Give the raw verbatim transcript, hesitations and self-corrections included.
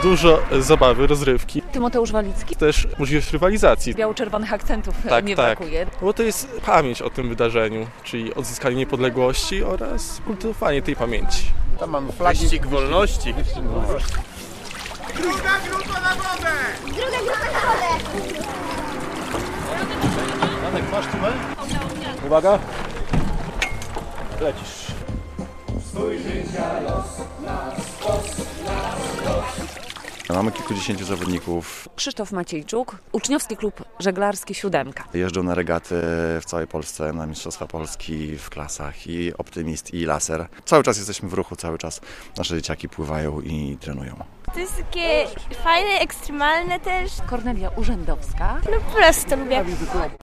Dużo zabawy, rozrywki. Tymoteusz Walicki. Też możliwość rywalizacji. Biało-czerwonych akcentów Tak, nie tak. brakuje. Bo to jest pamięć o tym wydarzeniu, czyli odzyskanie niepodległości oraz kultywowanie tej pamięci. Tam mamy flagi. Wyścig wolności. Druga grupa na wodę! Druga grupa na wodę! Janek, masz tubę? Uwaga. Lecisz. Mamy kilkudziesięciu zawodników. Krzysztof Maciejczuk, uczniowski klub żeglarski Siódemka. Jeżdżą na regaty w całej Polsce, na Mistrzostwa Polski w klasach i Optymist i Laser. Cały czas jesteśmy w ruchu, cały czas nasze dzieciaki pływają i trenują. To jest takie fajne, ekstremalne też. Kornelia Urzędowska. No po prostu lubię.